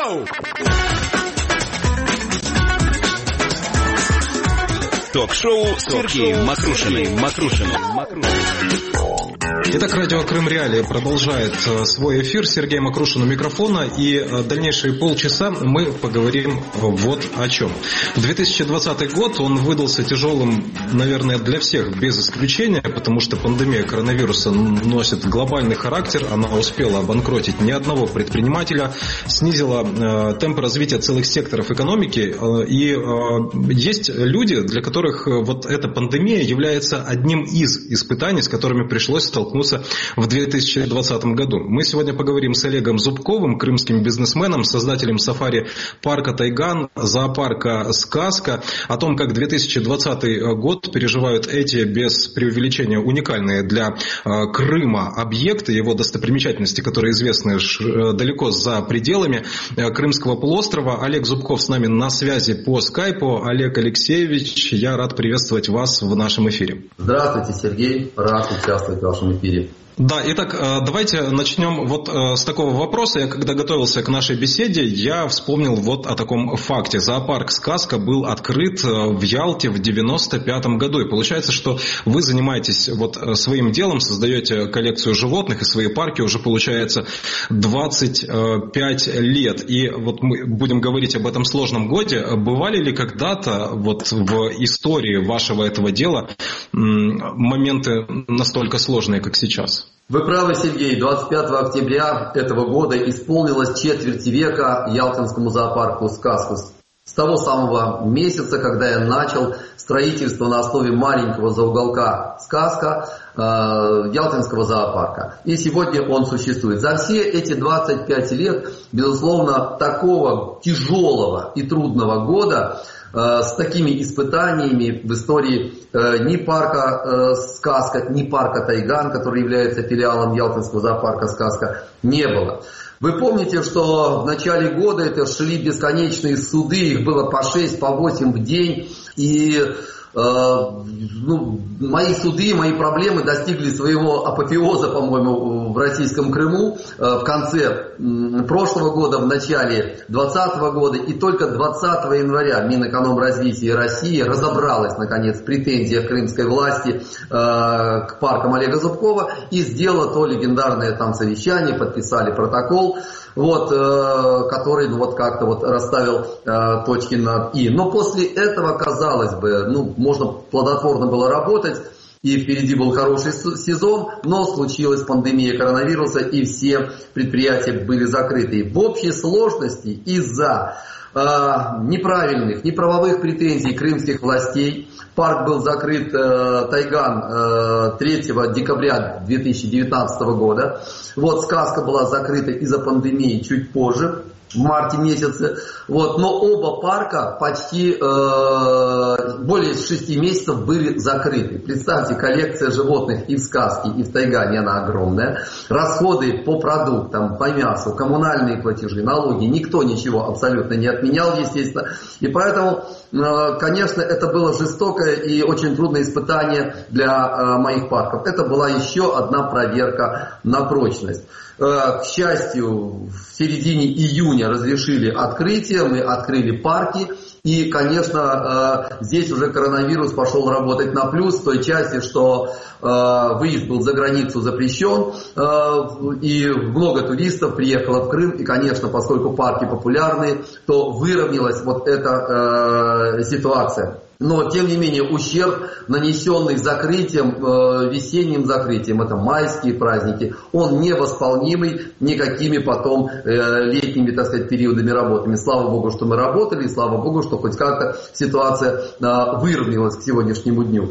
Ток-шоу с Сергеем Макрушиным. Итак, радио Крым Реалии продолжает свой эфир. Сергей Макрушин у микрофона. И дальнейшие полчаса мы поговорим вот о чем. 2020 год, он выдался тяжелым, наверное, для всех без исключения, потому что пандемия коронавируса носит глобальный характер. Она успела обанкротить ни одного предпринимателя, снизила темпы развития целых секторов экономики. И есть люди, для которых вот эта пандемия является одним из испытаний, с которыми пришлось столкнуться в 2020 году. Мы сегодня поговорим с Олегом Зубковым, крымским бизнесменом, создателем сафари-парка «Тайган», зоопарка «Сказка», о том, как 2020 год переживают эти, без преувеличения, уникальные для Крыма объекты, его достопримечательности, которые известны далеко за пределами Крымского полуострова. Олег Зубков с нами на связи по скайпу. Олег Алексеевич, я рад приветствовать вас в нашем эфире. Здравствуйте, Сергей. Рад участвовать в вашем эфире. Да, итак, давайте начнем вот с такого вопроса. Я когда готовился к нашей беседе, я вспомнил вот о таком факте. Зоопарк «Сказка» был открыт в Ялте в 95-м году. И получается, что вы занимаетесь вот своим делом, создаете коллекцию животных и свои парки уже, получается, 25 лет. И вот мы будем говорить об этом сложном годе. Бывали ли когда-то вот в истории вашего этого дела моменты настолько сложные, как сейчас? Вы правы, Сергей. 25 октября этого года исполнилось четверть века Ялтинскому зоопарку «Сказка». С того самого месяца, когда я начал строительство на основе маленького зоуголка «Сказка» Ялтинского зоопарка. И сегодня он существует. За все эти 25 лет, безусловно, такого тяжелого и трудного года с такими испытаниями в истории ни парка «Сказка», ни парка «Тайган», который является филиалом Ялтинского зоопарка «Сказка», не было. Вы помните, что в начале года это шли бесконечные суды, их было по 6, по 8 в день, и мои суды, мои проблемы достигли своего апофеоза, по-моему, в российском Крыму в конце прошлого года, в начале 2020 года. И только 20 января Минэкономразвития России разобралась, наконец, в претензиях крымской власти к паркам Олега Зубкова и сделала то легендарное там совещание, подписали протокол, который как-то расставил точки над «и». Но после этого, казалось бы, можно плодотворно было работать, и впереди был хороший сезон, но случилась пандемия коронавируса, и все предприятия были закрыты. В общей сложности из-за неправильных, неправовых претензий крымских властей парк был закрыт, «Тайган», 3 декабря 2019 года. «Сказка» была закрыта из-за пандемии чуть позже, в марте месяце. Но оба парка почти более 6 месяцев были закрыты. Представьте, коллекция животных и в «Сказке», и в «Тайгане», она огромная. Расходы по продуктам, по мясу, коммунальные платежи, налоги, никто ничего абсолютно не отменял, естественно. И поэтому, конечно, это было жестокое и очень трудное испытание для моих парков. Это была еще одна проверка на прочность. К счастью, в середине июня разрешили открытие, мы открыли парки. И, конечно, здесь уже коронавирус пошел работать на плюс в той части, что выезд был за границу запрещен, и много туристов приехало в Крым. И, конечно, поскольку парки популярны, то выровнялась эта ситуация. Но, тем не менее, ущерб, нанесенный закрытием, весенним закрытием, это майские праздники, он невосполнимый никакими потом летними, периодами работами. Слава Богу, что мы работали, и слава Богу, что хоть как-то ситуация выровнялась к сегодняшнему дню.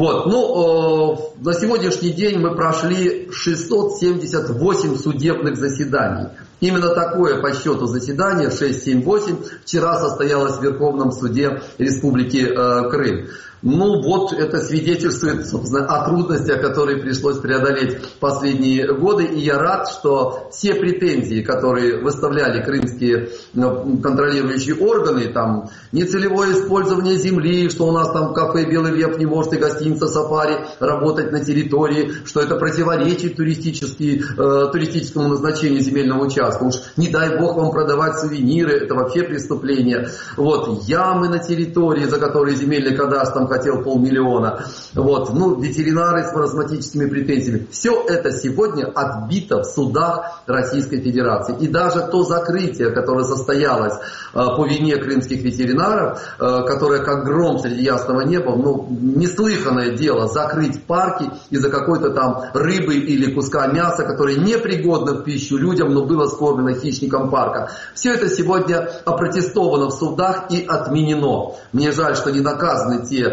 На сегодняшний день мы прошли 678 судебных заседаний. Именно такое по счету заседание, 6, 7, 8, вчера состоялось в Верховном суде Республики Крым. Ну вот это свидетельствует, собственно, о трудностях, которые пришлось преодолеть последние годы. И я рад, что все претензии, которые выставляли крымские контролирующие органы, там нецелевое использование земли, что у нас там кафе «Белый лев» не может и гостиница «Сафари» работать на территории, что это противоречит туристическому назначению земельного участка. Уж не дай бог вам продавать сувениры, это вообще преступление. Вот ямы на территории, за которые земельный кадастр там хотел 500 000. Вот, ветеринары с маразматическими претензиями. Все это сегодня отбито в судах Российской Федерации. И даже то закрытие, которое состоялось по вине крымских ветеринаров, которое как гром среди ясного неба, неслыханное дело закрыть парки из-за какой-то там рыбы или куска мяса, которое непригодно в пищу людям, но было скормлено хищникам парка. Все это сегодня опротестовано в судах и отменено. Мне жаль, что не наказаны те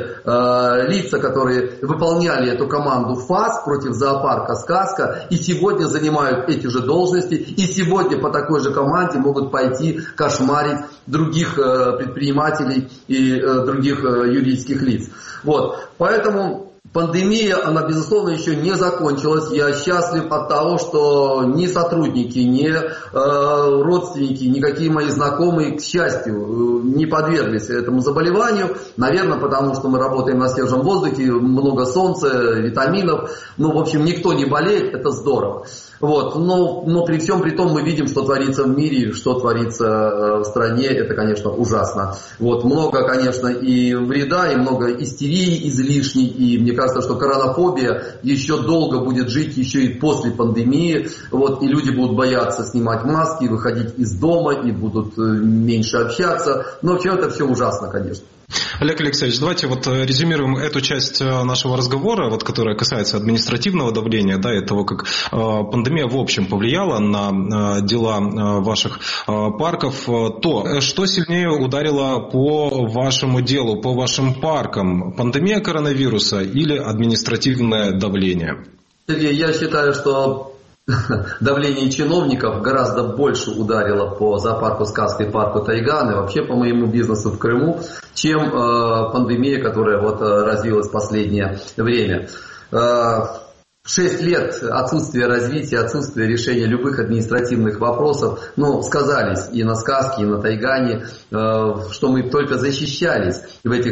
лица, которые выполняли эту команду ФАС против зоопарка «Сказка» и сегодня занимают эти же должности, и сегодня по такой же команде могут пойти кошмарить других предпринимателей и других юридических лиц. Вот. Поэтому пандемия, она, безусловно, еще не закончилась. Я счастлив от того, что ни сотрудники, ни родственники, никакие мои знакомые, к счастью, не подверглись этому заболеванию. Наверное, потому что мы работаем на свежем воздухе, много солнца, витаминов. В общем, никто не болеет, это здорово. Вот. Но при всем при том мы видим, что творится в мире, что творится в стране. Это, конечно, ужасно. Вот. Много, конечно, и вреда, и много истерии излишней. И мне кажется, что коронафобия еще долго будет жить, еще и после пандемии. Вот. И люди будут бояться снимать маски, выходить из дома, и будут меньше общаться. Но вообще это все ужасно, конечно. Олег Алексеевич, давайте резюмируем эту часть нашего разговора, которая касается административного давления, и того, как пандемия в общем повлияла на дела ваших парков. То, что сильнее ударило по вашему делу, по вашим паркам? Пандемия коронавируса или административное давление? Сергей, я считаю, что давление чиновников гораздо больше ударило по зоопарку «Сказка» и парку «Тайган» и вообще по моему бизнесу в Крыму, чем пандемия, которая развилась в последнее время. 6 лет отсутствия развития, отсутствия решения любых административных вопросов, сказались и на «Сказке», и на «Тайгане», что мы только защищались в этих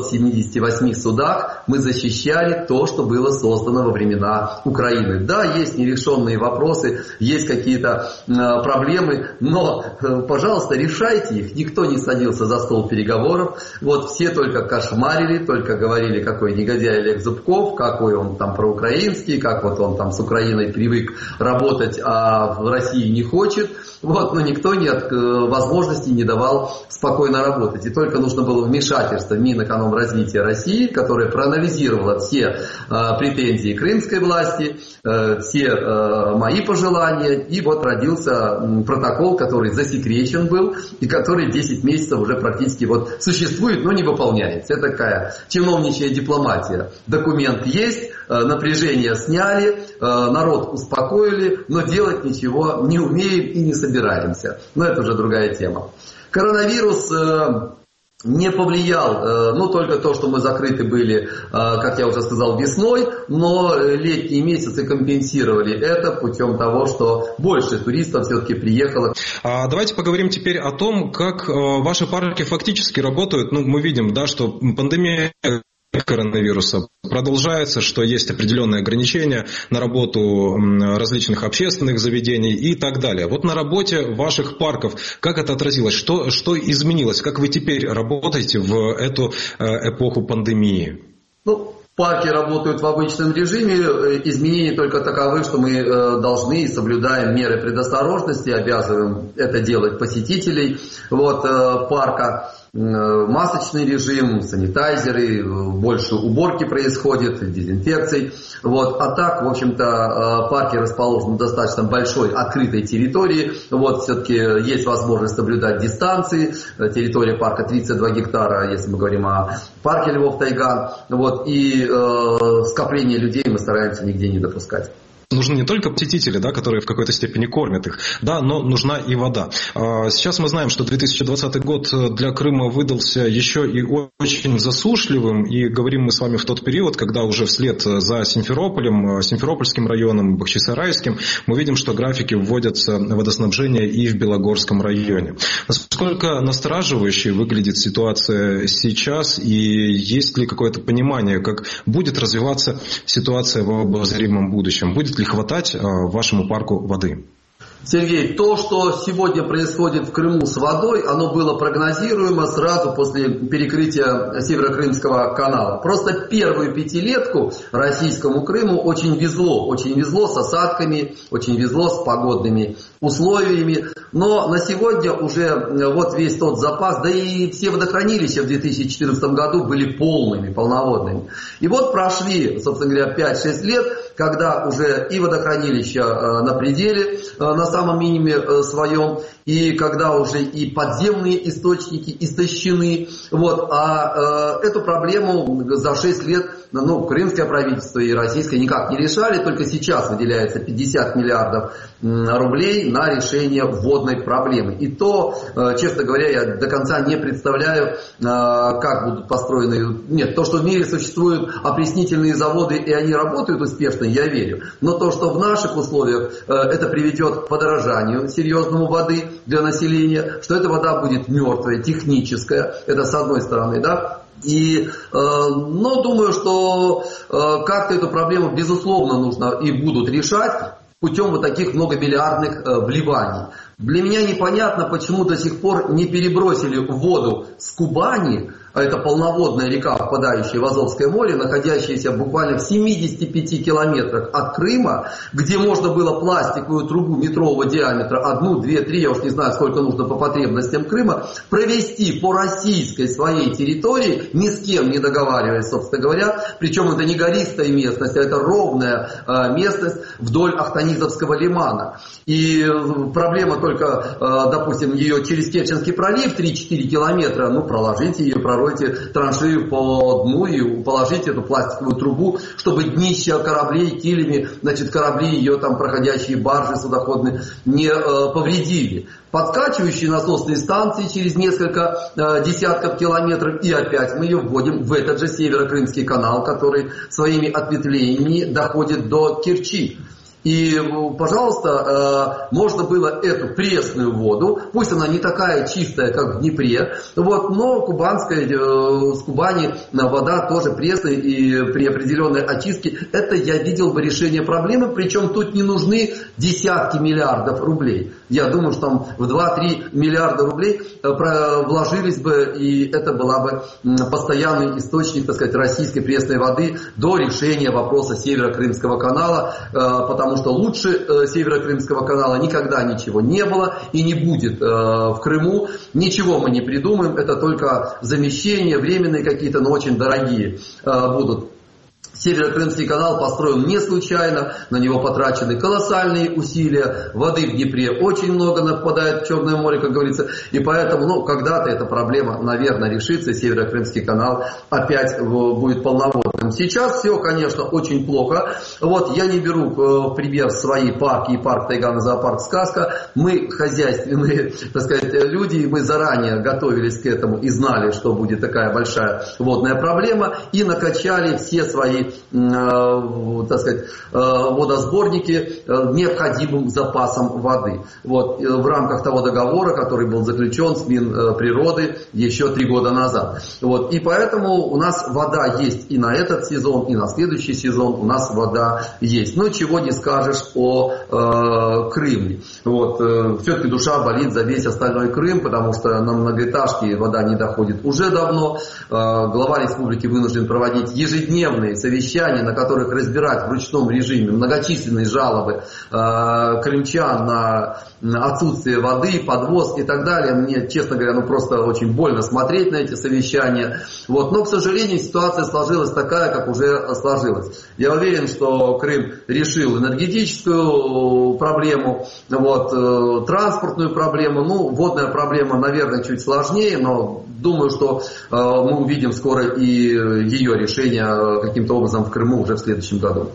678 судах, мы защищали то, что было создано во времена Украины. Да, есть нерешенные вопросы, есть какие-то проблемы, но, пожалуйста, решайте их. Никто не садился за стол переговоров, все только кошмарили, только говорили, какой негодяй Олег Зубков, какой он там проукраинский, как он там с Украиной привык работать, а в России не хочет. Но никто возможности не давал спокойно работать. И только нужно было вмешательство Минэкономразвития России, которое проанализировало все претензии крымской власти, все мои пожелания. И родился протокол, который засекречен был, и который 10 месяцев уже практически существует, но не выполняется. Это такая чиновничья дипломатия. Документ есть, напряжение сняли, народ успокоили, но делать ничего не умеем и не собираемся. Но это уже другая тема. Коронавирус не повлиял, только то, что мы закрыты были, как я уже сказал, весной, но летние месяцы компенсировали это путем того, что больше туристов все-таки приехало. Давайте поговорим теперь о том, как ваши парки фактически работают. Мы видим, что пандемия коронавируса продолжается, что есть определенные ограничения на работу различных общественных заведений и так далее. На работе ваших парков как это отразилось? Что изменилось? Как вы теперь работаете в эту эпоху пандемии? Парки работают в обычном режиме, изменения только таковы, что мы должны и соблюдаем меры предосторожности, обязываем это делать посетителей парка. Масочный режим, санитайзеры, больше уборки происходит, дезинфекций. А так, в общем-то, парки расположены на достаточно большой открытой территории. Все-таки есть возможность соблюдать дистанции. Территория парка 32 гектара, если мы говорим о парке Львов-Тайган. И скопление людей мы стараемся нигде не допускать. нужны не только посетители, да, которые в какой-то степени кормят их, да, но нужна и вода. Сейчас мы знаем, что 2020 год для Крыма выдался еще и очень засушливым, и говорим мы с вами в тот период, когда уже вслед за Симферополем, Симферопольским районом, Бахчисарайским, мы видим, что графики вводятся водоснабжения и в Белогорском районе. Насколько настораживающей выглядит ситуация сейчас, и есть ли какое-то понимание, как будет развиваться ситуация в обозримом будущем? Будет ли хватать вашему парку воды? Сергей, то, что сегодня происходит в Крыму с водой, оно было прогнозируемо сразу после перекрытия Северокрымского канала. Просто первую пятилетку российскому Крыму очень везло с осадками, очень везло с погодными условиями. Но на сегодня уже вот весь тот запас, да и все водохранилища в 2014 году были полноводными. И вот прошли, собственно говоря, 5-6 лет, когда уже и водохранилища на пределе, на самом минимуме своем, и когда уже и подземные источники истощены. Вот, эту проблему за 6 лет крымское правительство и российское никак не решали, только сейчас выделяется 50 миллиардов рублей на решение водной проблемы. И то, честно говоря, я до конца не представляю, как будут построены. Нет, то, что в мире существуют опреснительные заводы и они работают успешно, я верю. Но то, что в наших условиях это приведет к подорожанию серьезному воды для населения, что эта вода будет мертвая, техническая, это с одной стороны, да. Но думаю, что как-то эту проблему, безусловно, нужно и будут решать путем вот таких многомиллиардных вливаний. Для меня непонятно, почему до сих пор не перебросили воду с Кубани, а это полноводная река, впадающая в Азовское море, находящаяся буквально в 75 километрах от Крыма, где можно было пластиковую трубу метрового диаметра, 1, 2, 3, я уж не знаю, сколько нужно по потребностям Крыма, провести по российской своей территории, ни с кем не договариваясь, собственно говоря, причем это не гористая местность, а это ровная местность вдоль Ахтанизовского лимана. И проблема только, допустим, ее через Керченский пролив 3-4 километра, проложите ее, проройте траншею по дну и положите эту пластиковую трубу, чтобы днища кораблей, килями, корабли, ее там проходящие баржи судоходные не повредили. Подкачивающие насосные станции через несколько десятков километров, и опять мы ее вводим в этот же Северокрымский канал, который своими ответвлениями доходит до Керчи. И, пожалуйста, можно было эту пресную воду, пусть она не такая чистая, как в Днепре, но с Кубани вода тоже пресная, и при определенной очистке это я видел бы решение проблемы, причем тут не нужны десятки миллиардов рублей. Я думаю, что там в 2-3 миллиарда рублей вложились бы, и это была бы постоянный источник, российской пресной воды до решения вопроса Северокрымского канала, потому что лучше Северокрымского канала никогда ничего не было и не будет в Крыму. Ничего мы не придумаем, это только замещения, временные какие-то, но очень дорогие будут. Северокрымский канал построен не случайно, на него потрачены колоссальные усилия, воды в Днепре очень много впадает в Черное море, как говорится, и поэтому, когда-то эта проблема, наверное, решится, и Северокрымский канал опять будет полноводным. Сейчас все, конечно, очень плохо. Я не беру в пример свои парки и парк Тайган и зоопарк Сказка. Мы хозяйственные, люди, и мы заранее готовились к этому и знали, что будет такая большая водная проблема, и накачали все свои водосборники необходимым запасом воды. В рамках того договора, который был заключен с Минприроды еще 3 года назад. И поэтому у нас вода есть и на этот сезон, и на следующий сезон у нас вода есть. Чего не скажешь о Крыме. Все-таки душа болит за весь остальной Крым, потому что на многоэтажке вода не доходит уже давно. Глава республики вынужден проводить ежедневные совещания, на которых разбирать в ручном режиме многочисленные жалобы крымчан на отсутствие воды, подвоз и так далее. Мне, честно говоря, просто очень больно смотреть на эти совещания. Но, к сожалению, ситуация сложилась такая, как уже сложилась. Я уверен, что Крым решил энергетическую проблему, транспортную проблему. Водная проблема, наверное, чуть сложнее, но думаю, что мы увидим скоро и ее решение каким-то образом в Крыму уже в следующем году.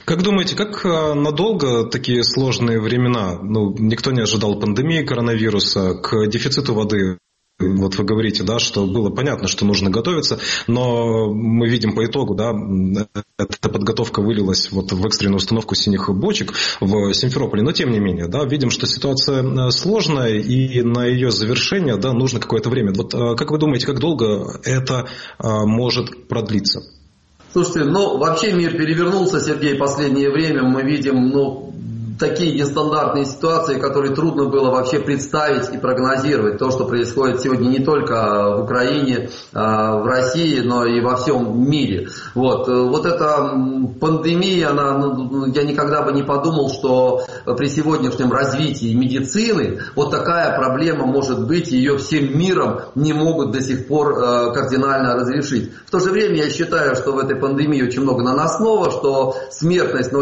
Как думаете, как надолго такие сложные времена? Никто не ожидал пандемии коронавируса, к дефициту воды. Вот вы говорите, да, что было понятно, что нужно готовиться, но мы видим по итогу, да, эта подготовка вылилась вот в экстренную установку синих бочек в Симферополе, но тем не менее, да, видим, что ситуация сложная, и на ее завершение, да, нужно какое-то время. Вот как вы думаете, как долго это может продлиться? Слушайте, вообще мир перевернулся, Сергей, в последнее время. Мы видим, такие нестандартные ситуации, которые трудно было вообще представить и прогнозировать. То, что происходит сегодня не только в Украине, в России, но и во всем мире. Вот эта пандемия, я никогда бы не подумал, что при сегодняшнем развитии медицины вот такая проблема может быть, ее всем миром не могут до сих пор кардинально разрешить. В то же время я считаю, что в этой пандемии очень много наносного, что смертность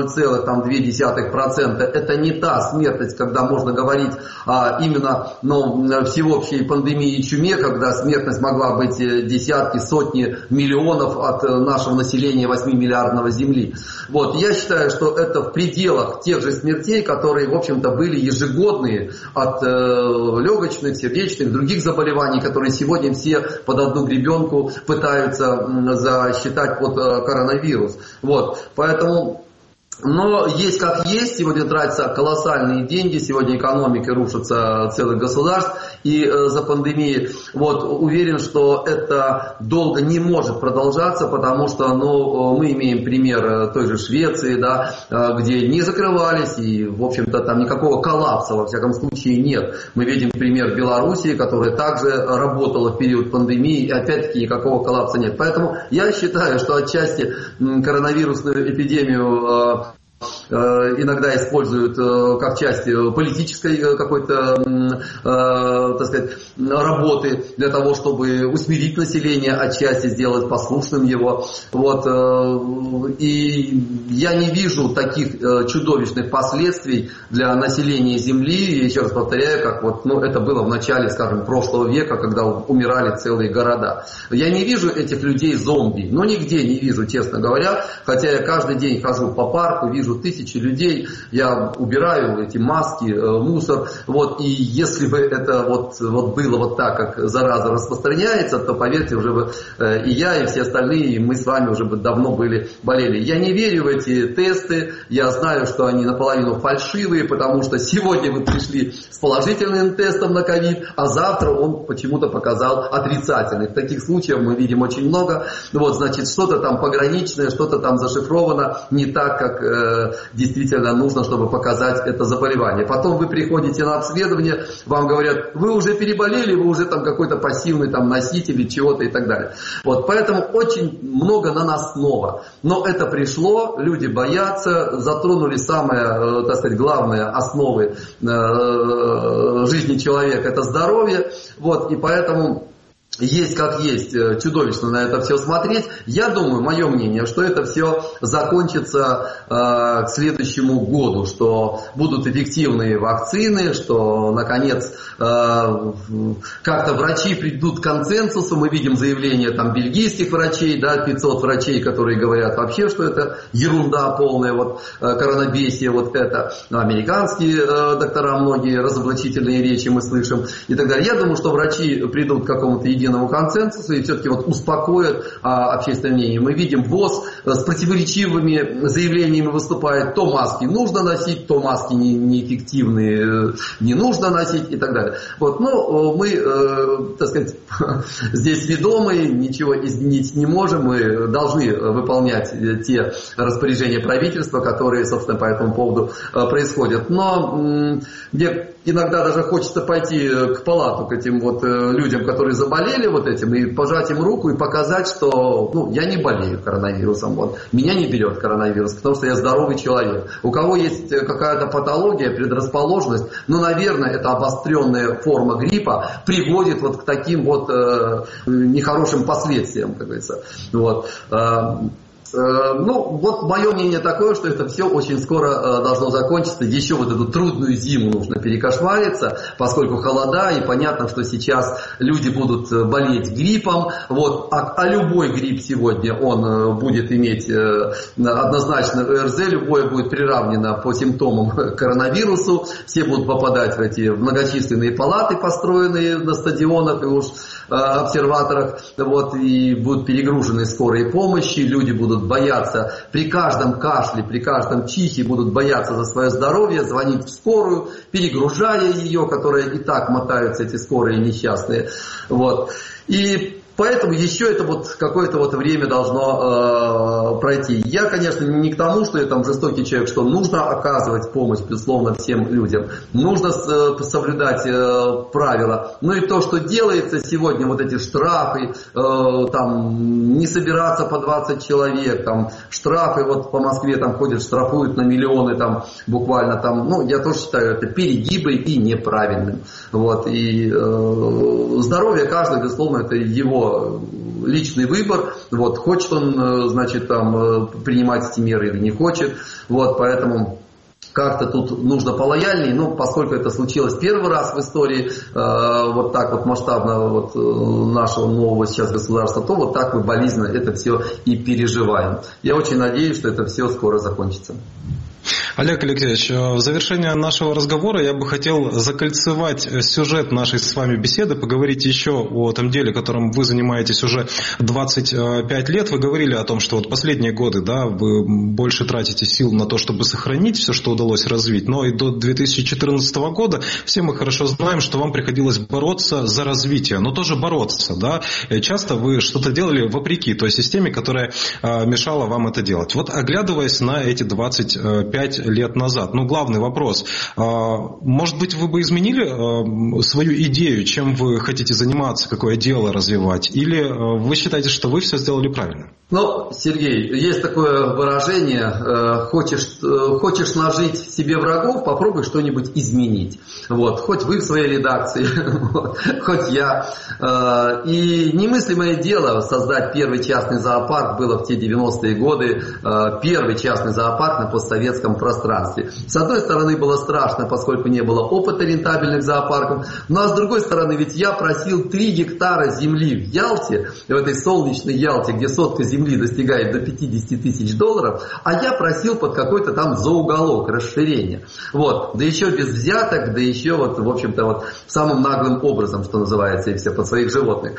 0,2% это не та смертность, когда можно говорить именно всеобщей пандемии чуме, когда смертность могла быть десятки, сотни миллионов от нашего населения 8-миллиардного Земли. Я считаю, что это в пределах тех же смертей, которые, в общем-то, были ежегодные от легочных, сердечных, других заболеваний, которые сегодня все под одну гребенку пытаются засчитать под коронавирус. Поэтому... Но есть как есть, сегодня тратятся колоссальные деньги, сегодня экономика рушится целых государств из-за пандемии. Уверен, что это долго не может продолжаться, потому что мы имеем пример той же Швеции, да, где не закрывались и, в общем-то, там никакого коллапса, во всяком случае, нет. Мы видим пример Белоруссии, которая также работала в период пандемии, и опять-таки никакого коллапса нет. Поэтому я считаю, что отчасти коронавирусную эпидемию иногда используют как часть политической какой-то, так сказать, работы для того, чтобы усмирить население, отчасти сделать послушным его. И я не вижу таких чудовищных последствий для населения Земли. И еще раз повторяю, как это было в начале, скажем, прошлого века, когда умирали целые города. Я не вижу этих людей зомби. Нигде не вижу, честно говоря. Хотя я каждый день хожу по парку, вижу тысячи людей, я убираю эти маски, мусор, и если бы это было так, как зараза распространяется, то, поверьте, уже бы и я, и все остальные, и мы с вами уже бы давно болели. Я не верю в эти тесты, я знаю, что они наполовину фальшивые, потому что сегодня вы пришли с положительным тестом на ковид, а завтра он почему-то показал отрицательный. Таких случаев мы видим очень много. Значит, что-то там пограничное, что-то там зашифровано не так, как действительно нужно, чтобы показать это заболевание. Потом вы приходите на обследование, вам говорят, вы уже переболели, вы уже там какой-то пассивный там носитель чего-то и так далее. Поэтому очень много наносного. Но это пришло, люди боятся, затронули самые, так сказать, главные основы жизни человека, это здоровье. И поэтому... Есть как есть, чудовищно на это все смотреть. Я думаю, мое мнение, что это все закончится к следующему году, что будут эффективные вакцины, что, наконец, как-то врачи придут к консенсусу. Мы видим заявления там бельгийских врачей, 500 врачей, которые говорят вообще, что это ерунда полная, коронабесие, это. Американские доктора, многие разоблачительные речи мы слышим и так далее. Я думаю, что врачи придут к какому-то единому консенсусу и все-таки успокоят общественное мнение. Мы видим, ВОЗ с противоречивыми заявлениями выступает. То маски нужно носить, то маски неэффективные, не нужно носить и так далее. Мы, так сказать, здесь ведомые, ничего изменить не можем. Мы должны выполнять те распоряжения правительства, которые, собственно, по этому поводу происходят. Но мне иногда даже хочется пойти к палату, к этим людям, которые заболели этим, и пожать им руку и показать, что я не болею коронавирусом, меня не берет коронавирус, потому что я здоровый человек. У кого есть какая-то патология, предрасположенность, наверное, это обостренная форма гриппа приводит к таким нехорошим последствиям, как говорится. Вот мое мнение такое, что это все очень скоро должно закончиться. Еще вот эту трудную зиму нужно перекошмариться, поскольку холода, и понятно, что сейчас люди будут болеть гриппом. А любой грипп сегодня, он будет иметь однозначно ОРЗ, любое будет приравнено по симптомам к коронавирусу. Все будут попадать в эти многочисленные палаты, построенные на стадионах и уж обсерваторах, и будут перегружены скорые помощи, люди будут бояться при каждом кашле, при каждом чихе, будут бояться за свое здоровье, звонить в скорую, перегружая ее, которая и так мотаются, эти скорые несчастные. И поэтому еще это какое-то время должно пройти. Я, конечно, не к тому, что я там жестокий человек, что нужно оказывать помощь, безусловно, всем людям. Нужно соблюдать правила. И то, что делается сегодня, эти штрафы, не собираться по 20 человек, штрафы по Москве ходят, штрафуют на миллионы, буквально я тоже считаю это перегибы и неправильным. И здоровье каждого, безусловно, это его личный выбор, хочет он, принимать эти меры или не хочет, поэтому как-то тут нужно полояльнее, поскольку это случилось первый раз в истории, так масштабно нашего нового сейчас государства, то так мы болезненно это все и переживаем. Я очень надеюсь, что это все скоро закончится. Олег Алексеевич, в завершение нашего разговора я бы хотел закольцевать сюжет нашей с вами беседы, поговорить еще о том деле, которым вы занимаетесь уже 25 лет. Вы говорили о том, что последние годы, вы больше тратите сил на то, чтобы сохранить все, что удалось развить, но и до 2014 года все мы хорошо знаем, что вам приходилось бороться за развитие, но тоже бороться, Часто вы что-то делали вопреки той системе, которая мешала вам это делать. Оглядываясь на эти 25 лет назад. Главный вопрос. Может быть, вы бы изменили свою идею, чем вы хотите заниматься, какое дело развивать? Или вы считаете, что вы все сделали правильно? Сергей, есть такое выражение: хочешь нажить себе врагов, попробуй что-нибудь изменить. Хоть вы в своей редакции, хоть я. И немыслимое дело создать первый частный зоопарк было в те 90-е годы. Первый частный зоопарк на постсоветском пространстве. С одной стороны, было страшно, поскольку не было опыта рентабельных зоопарков, а с другой стороны, ведь я просил 3 гектара земли в Ялте, в этой солнечной Ялте, где сотка земли достигает до $50 тысяч, а я просил под какой-то зоуголок, расширение. Да еще без взяток, да еще в общем-то самым наглым образом, что называется, и все под своих животных.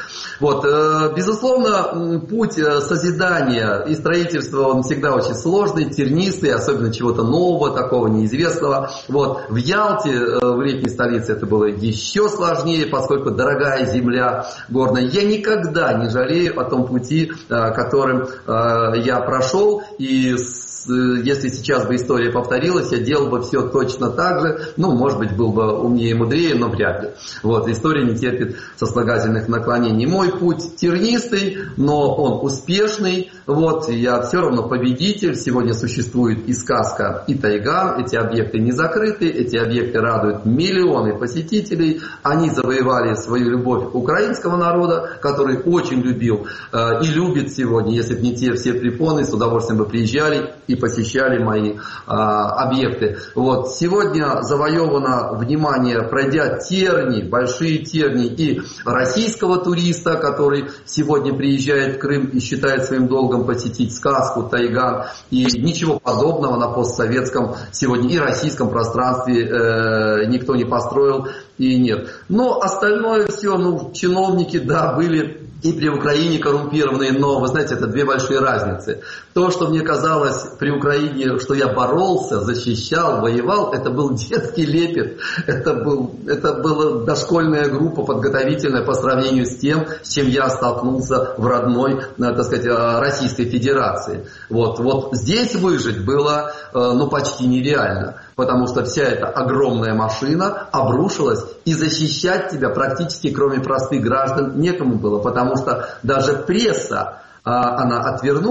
Безусловно, путь созидания и строительства, он всегда очень сложный, тернистый, особенно чего-то нового, такого неизвестного. В Ялте, в летней столице, это было еще сложнее, поскольку дорогая земля горная. Я никогда не жалею о том пути, которым я прошел, и если сейчас бы история повторилась, я делал бы все точно так же. Может быть, был бы умнее и мудрее, но вряд ли. История не терпит сослагательных наклонений. Мой путь тернистый, но он успешный. Я все равно победитель. Сегодня существует и сказка, и тайга. Эти объекты не закрыты, эти объекты радуют миллионы посетителей. Они завоевали свою любовь украинского народа, который очень любил и любит сегодня. Если бы не те все препоны, с удовольствием бы приезжали и посещали мои объекты. Сегодня завоевано внимание, пройдя терни, большие терни и российского туриста, который сегодня приезжает в Крым и считает своим долгом посетить сказку, тайган, и ничего подобного на постсоветском сегодня и российском пространстве никто не построил и нет. Но остальное все, чиновники, были и при Украине коррумпированные, но, вы знаете, это 2 большие разницы. То, что мне казалось при Украине, что я боролся, защищал, воевал, это был детский лепет, это была дошкольная группа подготовительная по сравнению с тем, с чем я столкнулся в родной, Российской Федерации. Здесь выжить было, почти нереально. Потому что вся эта огромная машина обрушилась, и защищать тебя практически, кроме простых граждан, некому было. Потому что даже пресса, она отвернулась.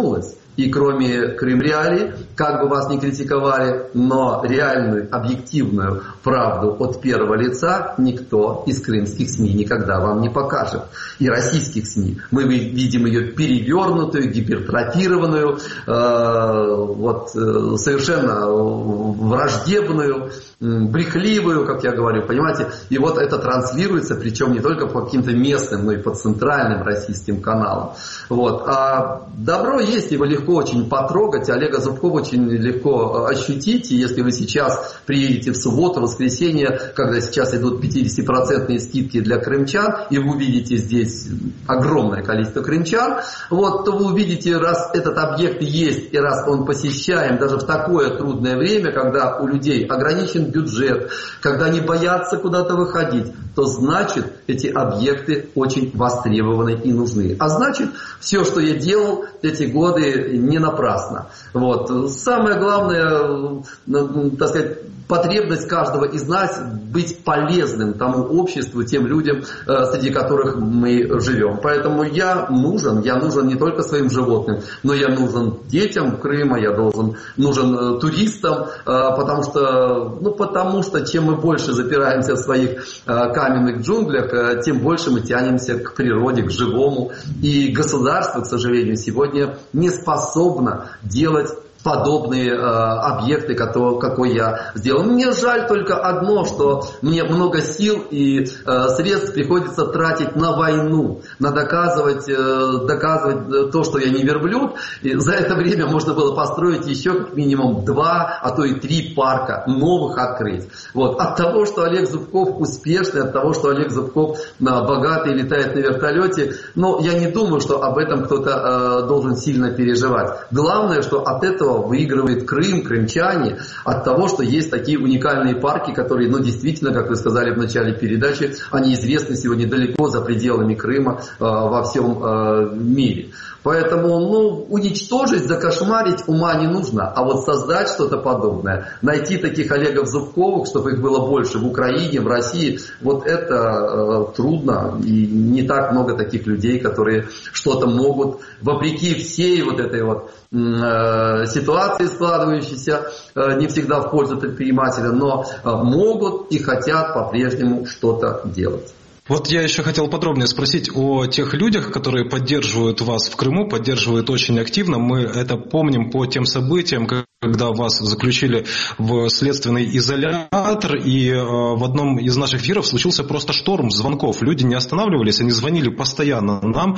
И кроме Крым-Реалий, как бы вас ни критиковали, но реальную, объективную правду от первого лица никто из крымских СМИ никогда вам не покажет. И российских СМИ. Мы видим ее перевернутую, гипертрофированную, совершенно враждебную, брехливую, как я говорю, понимаете. И вот это транслируется, причем не только по каким-то местным, но и по центральным российским каналам. Вот. А добро есть, его легко очень потрогать, Олега Зубкова очень легко ощутить. И если вы сейчас приедете в субботу, воскресенье, когда сейчас идут 50% скидки для крымчан, и вы увидите здесь огромное количество крымчан, вот, то вы увидите, раз этот объект есть, и раз он посещаем даже в такое трудное время, когда у людей ограничен бюджет, когда они боятся куда-то выходить, то значит эти объекты очень востребованы и нужны. А значит, все, что я делал эти годы, не напрасно. Вот. Самое главное, так сказать, потребность каждого из нас быть полезным тому обществу, тем людям, среди которых мы живем. Поэтому я нужен не только своим животным, но я нужен детям Крыма, я нужен туристам, потому что чем мы больше запираемся в своих каменных джунглях, тем больше мы тянемся к природе, к живому. И государство, к сожалению, сегодня не способно делать подобные объекты, какой я сделал. Мне жаль только одно, что мне много сил и средств приходится тратить на войну, на доказывать то, что я не верблюд. И за это время можно было построить еще как минимум 2, а то и 3 парка новых открыть. Вот. От того, что Олег Зубков успешный, от того, что Олег Зубков богатый, летает на вертолете, но я не думаю, что об этом кто-то должен сильно переживать. Главное, что от этого выигрывает Крым, крымчане, от того, что есть такие уникальные парки, которые, действительно, как вы сказали в начале передачи, они известны сегодня далеко за пределами Крыма во всем мире. Поэтому, уничтожить, закошмарить ума не нужно, а вот создать что-то подобное, найти таких Олегов Зубковых, чтобы их было больше в Украине, в России, вот это трудно, и не так много таких людей, которые что-то могут, вопреки всей вот этой вот ситуации, складывающейся не всегда в пользу предпринимателя, но могут и хотят по-прежнему что-то делать. Вот я еще хотел подробнее спросить о тех людях, которые поддерживают вас в Крыму, поддерживают очень активно. Мы это помним по тем событиям, когда вас заключили в следственный изолятор, и в одном из наших эфиров случился просто шторм звонков. Люди не останавливались, они звонили постоянно нам,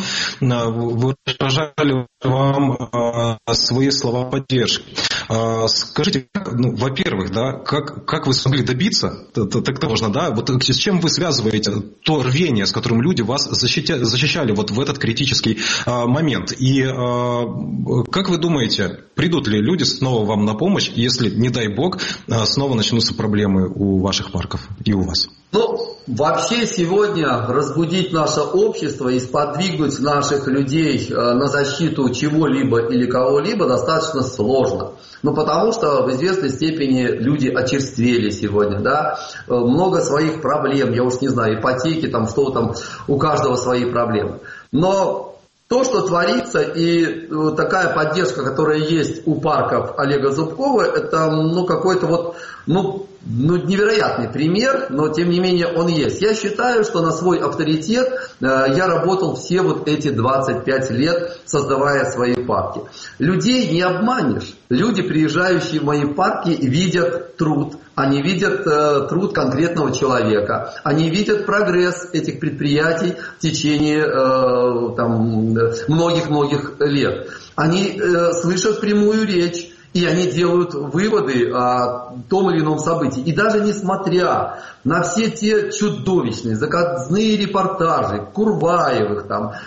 выражали вам свои слова поддержки. Скажите, во-первых, как вы смогли добиться, так можно, вот с чем вы связываете то рвение, с которым люди вас защищали вот в этот критический момент? И как вы думаете, придут ли люди снова вам на помощь, если, не дай бог, снова начнутся проблемы у ваших парков и у вас? Вообще сегодня разбудить наше общество и сподвигнуть наших людей на защиту чего-либо или кого-либо достаточно сложно. Потому что в известной степени люди очерствели сегодня, много своих проблем, я уж не знаю, ипотеки, что там, у каждого свои проблемы. Но то, что творится, и такая поддержка, которая есть у парков Олега Зубкова, это какой-то невероятный пример, но тем не менее он есть. Я считаю, что на свой авторитет я работал все эти 25 лет, создавая свои парки. Людей не обманешь. Люди, приезжающие в мои парки, видят труд. Они видят труд конкретного человека. Они видят прогресс этих предприятий в течение многих-многих лет. Они слышат прямую речь. И они делают выводы о том или ином событии. И даже несмотря на все те чудовищные, заказные репортажи Курваевых,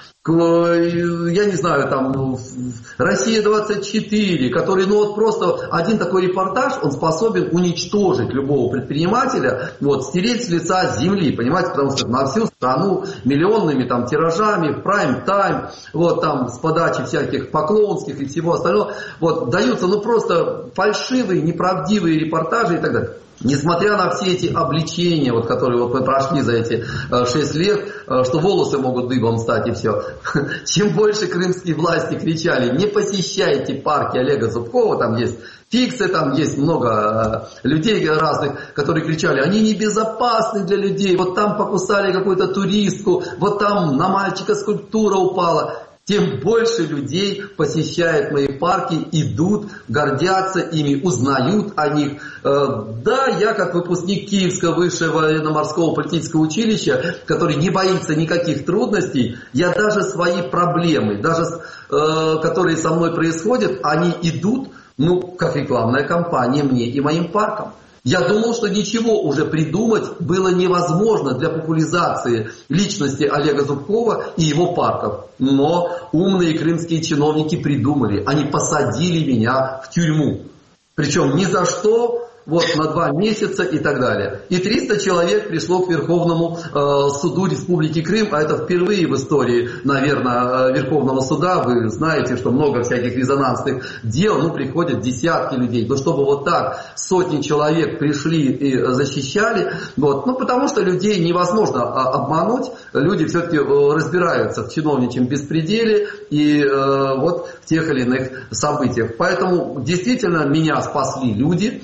я не знаю, Россия-24, который, просто один такой репортаж, он способен уничтожить любого предпринимателя, стереть с лица земли, понимаете, потому что на всю страну миллионными тиражами, в прайм-тайм, с подачи всяких поклонских и всего остального, даются, просто фальшивые, неправдивые репортажи и так далее. Несмотря на все эти обличения, вот, которые вот мы прошли за эти 6 лет, что волосы могут дыбом стать и все, чем больше крымские власти кричали: не посещайте парки Олега Зубкова, там есть фиксы, там есть много людей разных, которые кричали: они небезопасны для людей, вот там покусали какую-то туристку, вот там на мальчика скульптура упала. Тем больше людей посещают мои парки, идут, гордятся ими, узнают о них. Да, я как выпускник Киевского высшего военно-морского политического училища, который не боится никаких трудностей, я даже свои проблемы, даже которые со мной происходят, они идут, как рекламная кампания мне и моим паркам. Я думал, что ничего уже придумать было невозможно для популяризации личности Олега Зубкова и его парков. Но умные крымские чиновники придумали. Они посадили меня в тюрьму. Причем ни за что, на 2 месяца и так далее. И 300 человек пришло к Верховному суду Республики Крым, а это впервые в истории, наверное, Верховного суда. Вы знаете, что много всяких резонансных дел, приходят десятки людей. Но чтобы вот так сотни человек пришли и защищали, потому что людей невозможно обмануть, люди все-таки разбираются в чиновничьем беспределе и в тех или иных событиях. Поэтому действительно меня спасли люди.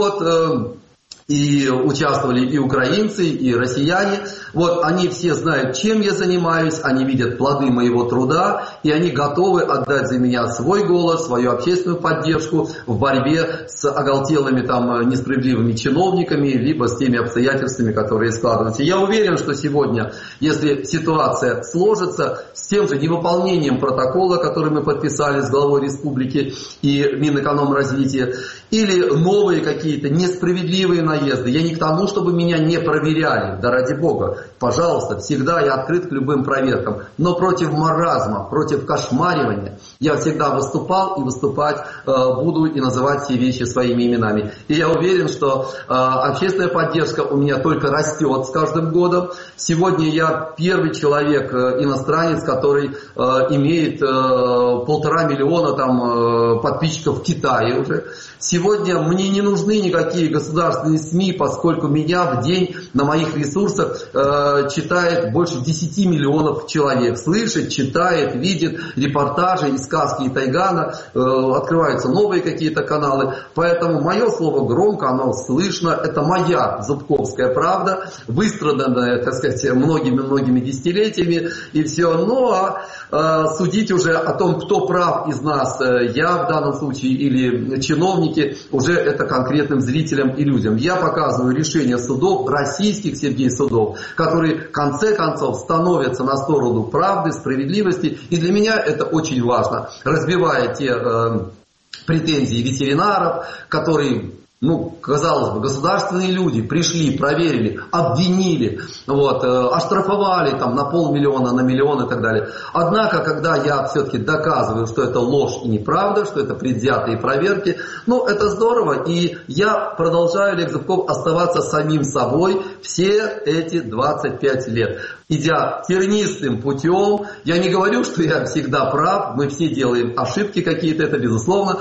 И участвовали и украинцы, и россияне. Они все знают, чем я занимаюсь, они видят плоды моего труда, и они готовы отдать за меня свой голос, свою общественную поддержку в борьбе с оголтелыми несправедливыми чиновниками, либо с теми обстоятельствами, которые складываются. Я уверен, что сегодня, если ситуация сложится, с тем же невыполнением протокола, который мы подписали с главой республики и Минэкономразвития, или новые какие-то несправедливые наезды. Я не к тому, чтобы меня не проверяли, да ради бога. Пожалуйста, всегда я открыт к любым проверкам. Но против маразма, против кошмаривания я всегда выступал и выступать буду и называть все вещи своими именами. И я уверен, что общественная поддержка у меня только растет с каждым годом. Сегодня я первый человек, иностранец, который имеет 1,5 миллиона подписчиков в Китае уже. Сегодня мне не нужны никакие государственные СМИ, поскольку меня в день на моих ресурсах читает больше 10 миллионов человек. Слышит, читает, видит репортажи из сказки и Тайгана, открываются новые какие-то каналы. Поэтому мое слово громко, оно слышно. Это моя зубковская правда, выстраданная, многими-многими десятилетиями. И все. Судить уже о том, кто прав из нас, я в данном случае или чиновники, уже это конкретным зрителям и людям. Я показываю решения судов, российских, Сергей, судов, которые в конце концов становятся на сторону правды, справедливости. И для меня это очень важно. Разбивая те претензии ветеринаров, которые... казалось бы, государственные люди пришли, проверили, обвинили, оштрафовали на 500 000, на 1 миллион и так далее. Однако, когда я все-таки доказываю, что это ложь и неправда, что это предвзятые проверки, это здорово. И я продолжаю, Олег Зубков, оставаться самим собой все эти 25 лет. Идя тернистым путем, я не говорю, что я всегда прав, мы все делаем ошибки какие-то, это безусловно,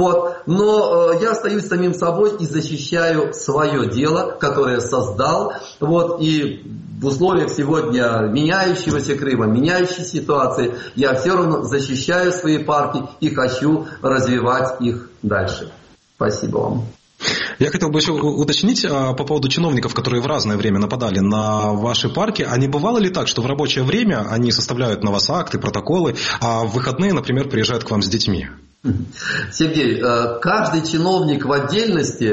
но я остаюсь самим собой и защищаю свое дело, которое создал, и в условиях сегодня меняющегося Крыма, меняющей ситуации, я все равно защищаю свои парки и хочу развивать их дальше. Спасибо вам. Я хотел бы еще уточнить по поводу чиновников, которые в разное время нападали на ваши парки. А не бывало ли так, что в рабочее время они составляют на вас акты, протоколы, а в выходные, например, приезжают к вам с детьми? Сергей, каждый чиновник в отдельности,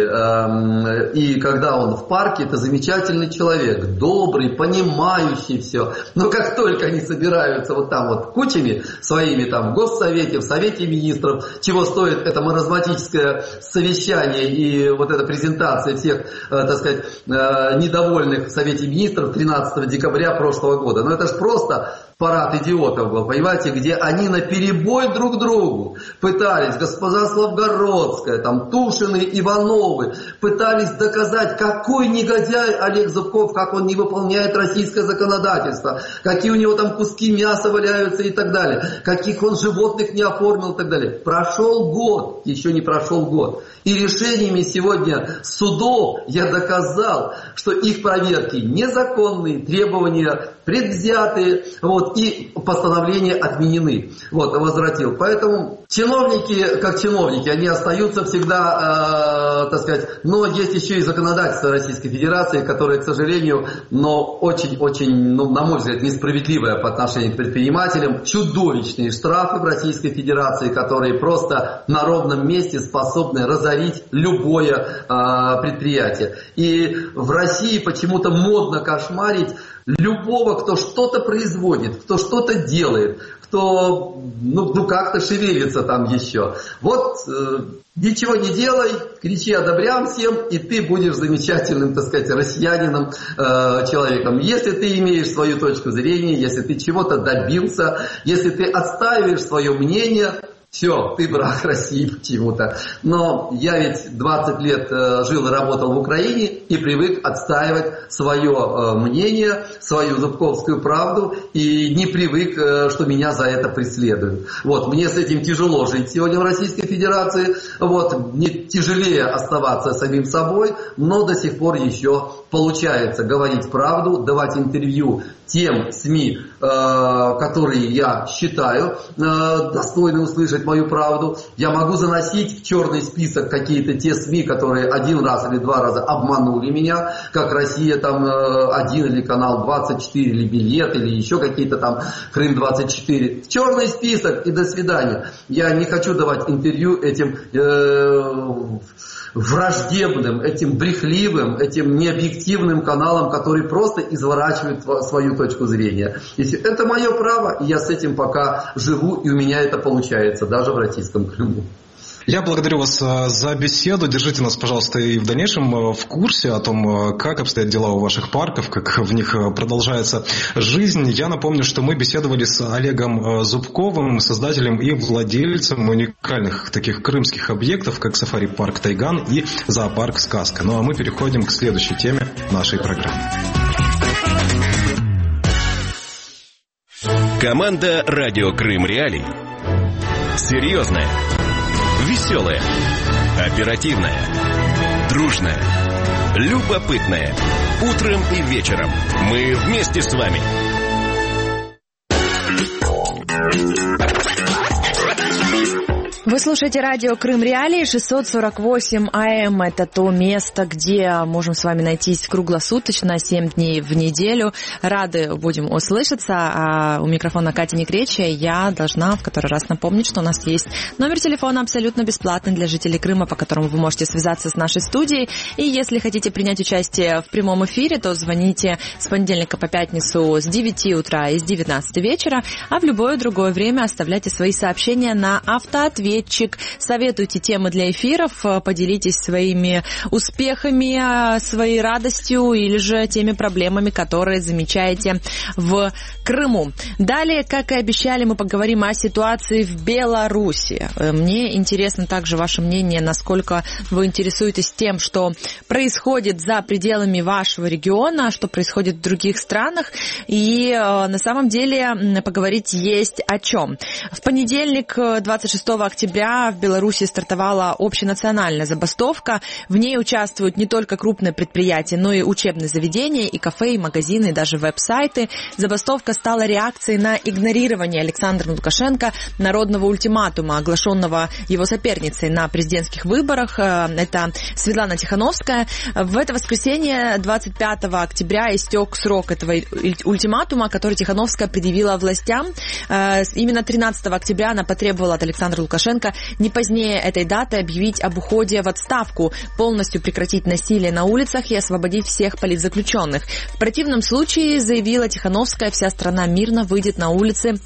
и когда он в парке, это замечательный человек, добрый, понимающий все. Но как только они собираются кучами своими в Госсовете, в Совете Министров, чего стоит это маразматическое совещание и эта презентация всех, недовольных в Совете Министров 13 декабря прошлого года. Но это же просто парад идиотов был, понимаете, где они наперебой друг другу пытались, госпожа Славгородская, там Тушины, Ивановы, пытались доказать, какой негодяй Олег Зубков, как он не выполняет российское законодательство, какие у него там куски мяса валяются и так далее, каких он животных не оформил и так далее. Прошел год, еще не прошел год. И решениями сегодня судов я доказал, что их проверки незаконные, требования предвзятые, вот, и постановления отменены. Вот, возвратил. Поэтому чиновники, как чиновники, они остаются всегда, так сказать, но есть еще и законодательство Российской Федерации, которое, к сожалению, но очень-очень, на мой взгляд, несправедливое по отношению к предпринимателям. Чудовищные штрафы в Российской Федерации, которые просто на ровном месте способны разорить любое предприятие. И в России почему-то модно кошмарить любого, кто что-то производит, кто что-то делает, кто как-то шевелится там еще. Вот ничего не делай, кричи одобрям всем, и ты будешь замечательным, так сказать, россиянином, человеком. Если ты имеешь свою точку зрения, если ты чего-то добился, если ты отстаиваешь свое мнение, все, ты враг России почему-то. Но я ведь 20 лет жил и работал в Украине и привык отстаивать свое мнение, свою зубковскую правду, и не привык, что меня за это преследуют. Вот, мне с этим тяжело жить сегодня в Российской Федерации. Вот, мне тяжелее оставаться самим собой, но до сих пор еще получается говорить правду, давать интервью тем СМИ, которые я считаю достойны услышать мою правду. Я могу заносить в черный список какие-то те СМИ, которые один раз или два раза обманули меня, как Россия там 1 или канал 24, или Билет, или еще какие-то там Крым 24. В черный список и до свидания. Я не хочу давать интервью этим враждебным, этим брехливым, этим необъективным каналам, которые просто изворачивают свою точку зрения. Это мое право, и я с этим пока живу, и у меня это получается, даже в российском Крыму. Я благодарю вас за беседу. Держите нас, пожалуйста, и в дальнейшем в курсе о том, как обстоят дела у ваших парков, как в них продолжается жизнь. Я напомню, что мы беседовали с Олегом Зубковым, создателем и владельцем уникальных таких крымских объектов, как сафари-парк «Тайган» и зоопарк «Сказка». Ну а мы переходим к следующей теме нашей программы. Команда «Радио Крым Реалии». Серьезная, веселая, оперативная, дружная, любопытная. Утром и вечером мы вместе с вами. Вы слушаете радио Крым Реалии, 648 АМ. Это то место, где можем с вами найтись круглосуточно, 7 дней в неделю. Рады будем услышаться. А у микрофона Катя Некречья. Я должна в который раз напомнить, что у нас есть номер телефона абсолютно бесплатный для жителей Крыма, по которому вы можете связаться с нашей студией. И если хотите принять участие в прямом эфире, то звоните с понедельника по пятницу с 9 утра и с 19 вечера, а в любое другое время оставляйте свои сообщения на автоответчик. Советуйте темы для эфиров, поделитесь своими успехами, своей радостью или же теми проблемами, которые замечаете в Крыму. Далее, как и обещали, мы поговорим о ситуации в Беларуси. Мне интересно также ваше мнение, насколько вы интересуетесь тем, что происходит за пределами вашего региона, что происходит в других странах. И на самом деле поговорить есть о чем. В понедельник, 26 октября, в Беларуси стартовала общенациональная забастовка. В ней участвуют не только крупные предприятия, но и учебные заведения, и кафе, и магазины, и даже веб-сайты. Забастовка стала реакцией на игнорирование Александром Лукашенко народного ультиматума, оглашенного его соперницей на президентских выборах. Это Светлана Тихановская. В это воскресенье, 25 октября, истек срок этого ультиматума, который Тихановская предъявила властям. Именно 13 октября она потребовала от Александра Лукашенко не позднее этой даты объявить об уходе в отставку, полностью прекратить насилие на улицах и освободить всех политзаключенных. В противном случае, заявила Тихановская, вся страна мирно выйдет на улицы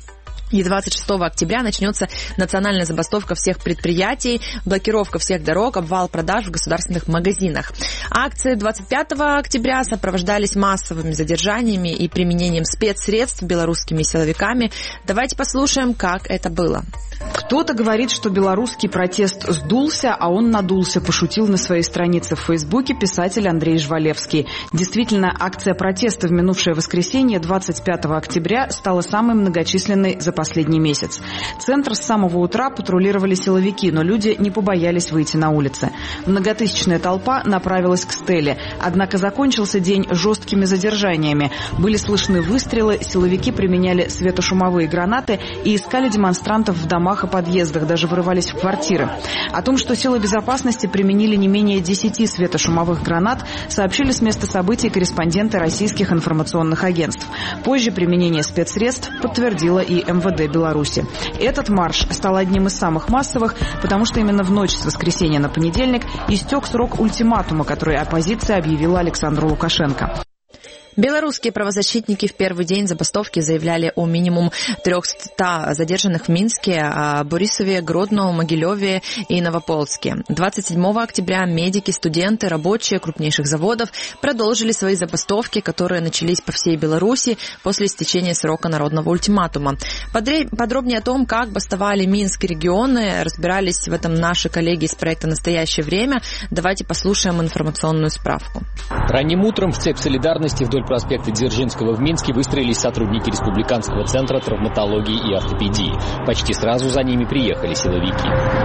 И 26 октября начнется национальная забастовка всех предприятий, блокировка всех дорог, обвал продаж в государственных магазинах. Акции 25 октября сопровождались массовыми задержаниями и применением спецсредств белорусскими силовиками. Давайте послушаем, как это было. Кто-то говорит, что белорусский протест сдулся, а он надулся, пошутил на своей странице в Фейсбуке писатель Андрей Жвалевский. Действительно, акция протеста в минувшее воскресенье, 25 октября, стала самой многочисленной за последний месяц. Центр с самого утра патрулировали силовики, но люди не побоялись выйти на улицы. Многотысячная толпа направилась к стеле. Однако закончился день жесткими задержаниями. Были слышны выстрелы, силовики применяли светошумовые гранаты и искали демонстрантов в домах и подъездах, даже вырывались в квартиры. О том, что силы безопасности применили не менее 10 светошумовых гранат, сообщили с места событий корреспонденты российских информационных агентств. Позже применение спецсредств подтвердило и МВД Беларуси. Этот марш стал одним из самых массовых, потому что именно в ночь с воскресенья на понедельник истек срок ультиматума, который оппозиция объявила Александру Лукашенко. Белорусские правозащитники в первый день забастовки заявляли о минимум 300 задержанных в Минске, Борисове, Гродно, Могилеве и Новополске. 27 октября медики, студенты, рабочие крупнейших заводов продолжили свои забастовки, которые начались по всей Беларуси после истечения срока народного ультиматума. Подробнее о том, как бастовали Минск и регионы, разбирались в этом наши коллеги из проекта «Настоящее время». Давайте послушаем информационную справку. Ранним утром в цепь солидарности вдоль проспекта Дзержинского в Минске выстроились сотрудники Республиканского центра травматологии и ортопедии. Почти сразу за ними приехали силовики.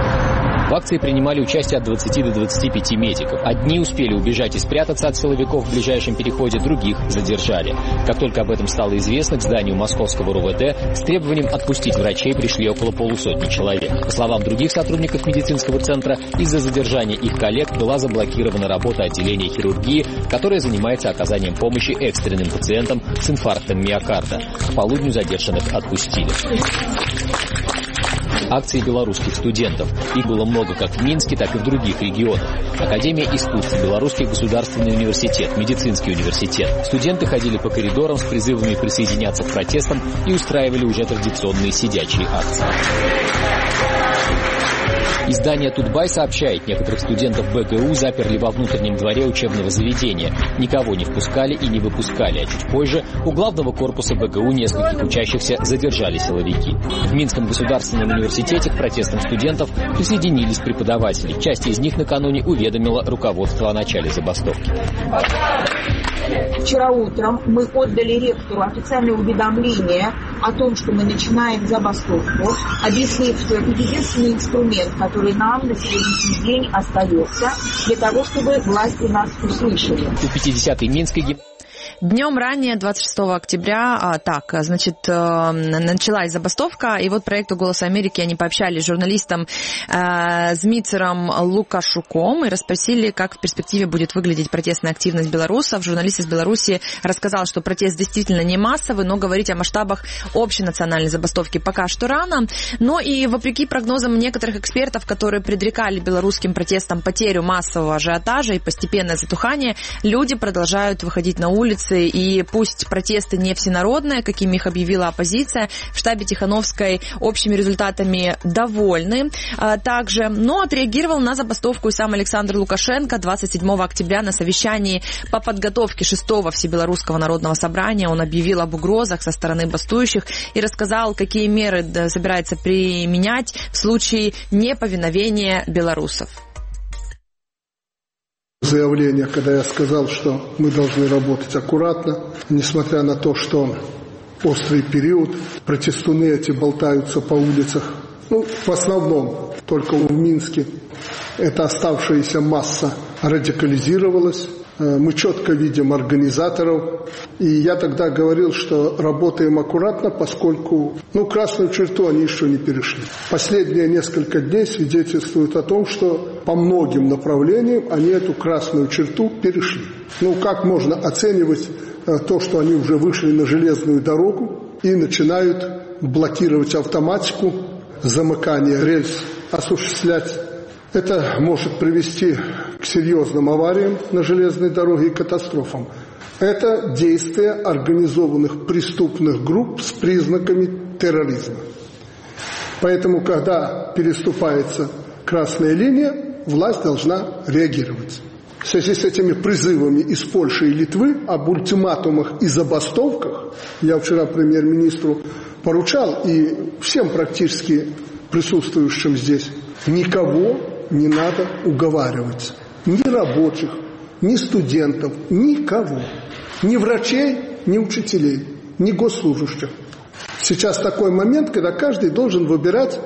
В акции принимали участие от 20 до 25 медиков. Одни успели убежать и спрятаться от силовиков в ближайшем переходе, других задержали. Как только об этом стало известно, к зданию московского РУВД с требованием отпустить врачей пришли около полусотни человек. По словам других сотрудников медицинского центра, из-за задержания их коллег была заблокирована работа отделения хирургии, которое занимается оказанием помощи экстренным пациентам с инфарктом миокарда. К полудню задержанных отпустили. Акции белорусских студентов. Их было много как в Минске, так и в других регионах. Академия искусств, Белорусский государственный университет, медицинский университет. Студенты ходили по коридорам с призывами присоединяться к протестам и устраивали уже традиционные сидячие акции. Издание «Тутбай» сообщает, некоторых студентов БГУ заперли во внутреннем дворе учебного заведения. Никого не впускали и не выпускали, а чуть позже у главного корпуса БГУ нескольких учащихся задержали силовики. В Минском государственном университете к протестам студентов присоединились преподаватели. Часть из них накануне уведомила руководство о начале забастовки. Вчера утром мы отдали ректору официальное уведомление о том, что мы начинаем забастовку, объяснив, что это единственный инструмент, который нам на сегодняшний день остается для того, чтобы власти нас услышали. У 50-й Минской Днем ранее, 26 октября, началась забастовка, и вот проекту «Голос Америки» они пообщались с журналистом Змицером Лукашуком и расспросили, как в перспективе будет выглядеть протестная активность белорусов. Журналист из Беларуси рассказал, что протест действительно не массовый, но говорить о масштабах общенациональной забастовки пока что рано. Но и вопреки прогнозам некоторых экспертов, которые предрекали белорусским протестам потерю массового ажиотажа и постепенное затухание, люди продолжают выходить на улицы. И пусть протесты не всенародные, какими их объявила оппозиция, в штабе Тихановской общими результатами довольны также. Но отреагировал на забастовку и сам Александр Лукашенко 27 октября на совещании по подготовке 6-го Всебелорусского народного собрания. Он объявил об угрозах со стороны бастующих и рассказал, какие меры собирается применять в случае неповиновения белорусов. Заявление, когда я сказал, что мы должны работать аккуратно, несмотря на то, что острый период, протестуны эти болтаются по улицах, в основном только в Минске, эта оставшаяся масса радикализировалась. Мы четко видим организаторов. И я тогда говорил, что работаем аккуратно, поскольку красную черту они еще не перешли. Последние несколько дней свидетельствуют о том, что по многим направлениям они эту красную черту перешли. Как можно оценивать то, что они уже вышли на железную дорогу и начинают блокировать автоматику, замыкание рельс осуществлять? Это может привести к серьезным авариям на железной дороге и катастрофам. Это действия организованных преступных групп с признаками терроризма. Поэтому, когда переступается красная линия, власть должна реагировать. В связи с этими призывами из Польши и Литвы об ультиматумах и забастовках, я вчера премьер-министру поручал и всем практически присутствующим здесь, никого не надо уговаривать. Ни рабочих, ни студентов, никого. Ни врачей, ни учителей, ни госслужащих. Сейчас такой момент, когда каждый должен выбирать.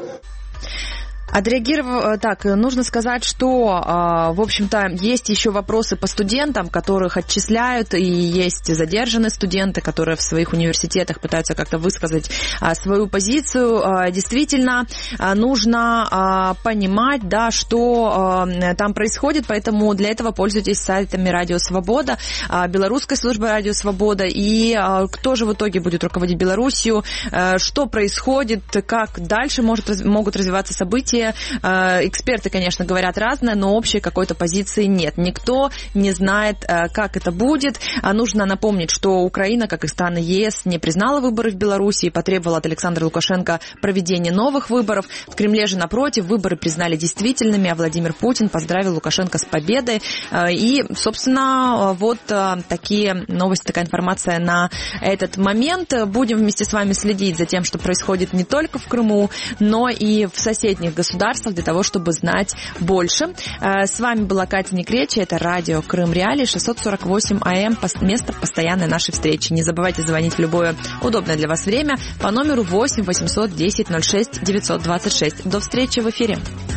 Так, нужно сказать, что, в общем-то, есть еще вопросы по студентам, которых отчисляют, и есть задержанные студенты, которые в своих университетах пытаются как-то высказать свою позицию. Действительно, нужно понимать, да, что там происходит, поэтому для этого пользуйтесь сайтами Радио Свобода, белорусской службы Радио Свобода, и кто же в итоге будет руководить Белоруссию, что происходит, как дальше могут развиваться события. Эксперты, конечно, говорят разное, но общей какой-то позиции нет. Никто не знает, как это будет. Нужно напомнить, что Украина, как и страны ЕС, не признала выборы в Беларуси и потребовала от Александра Лукашенко проведения новых выборов. В Кремле же, напротив, выборы признали действительными, а Владимир Путин поздравил Лукашенко с победой. И, собственно, вот такие новости, такая информация на этот момент. Будем вместе с вами следить за тем, что происходит не только в Крыму, но и в соседних государствах, для того, чтобы знать больше. С вами была Катя Некречи, это радио Крым Реалии, 648 АМ, место постоянной нашей встречи. Не забывайте звонить в любое удобное для вас время по номеру 8 810 06 926. До встречи в эфире.